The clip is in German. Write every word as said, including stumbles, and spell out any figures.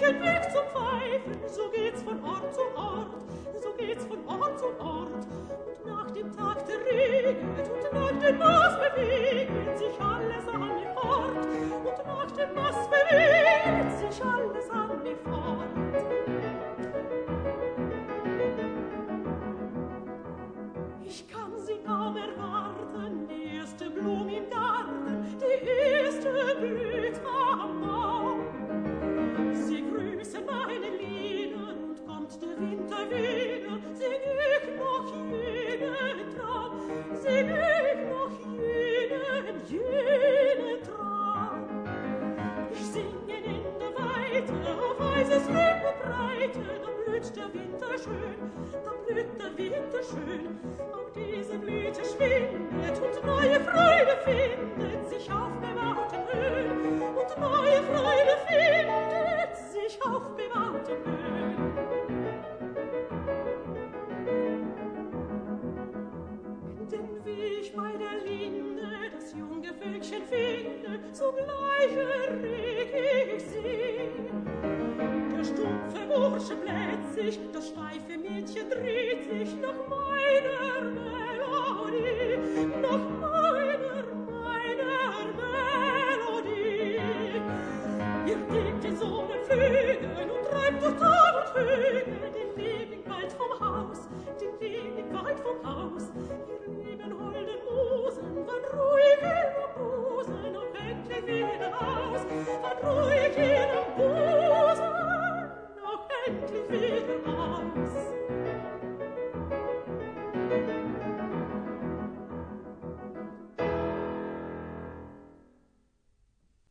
den Weg zum Pfeifen, so geht's von Ort zu Ort, so geht's von Ort zu Ort. Und nach dem Tag der reget und nach dem Maß beweget sich alles an mir fort. Und nach dem Maß beweget sich alles an mir fort. Ich kann sie kaum erwarten, die erste Blum im Garten, die erste Blüte am Baum. Sie grüßen meine Lieder und kommt der Winter wieder, sing ich noch jenen Traum, sing ich noch jenen, jenen Traum. Ich singe in der Weite, auf weißes Regenbreite, da blüht der Winter schön, da blüht der Winter schön. Auch diese Blüte schwindet und neue Freude findet sich auf bewahrten Höhen. Und neue Freude findet sich auf bewahrten Höhen. Denn wie ich bei der Linde das junge Völkchen finde, sogleich erreg ich sie. Der stumpfe Bursche bläht sich, das steife Mädchen dreht sich nach meiner Melodie, nach meiner, meiner Melodie. Ihr gebt den Sonnenvögeln und treibt durch Tal und Hügel den Liebling weit vom Haus, den Liebling weit vom Haus. Ihr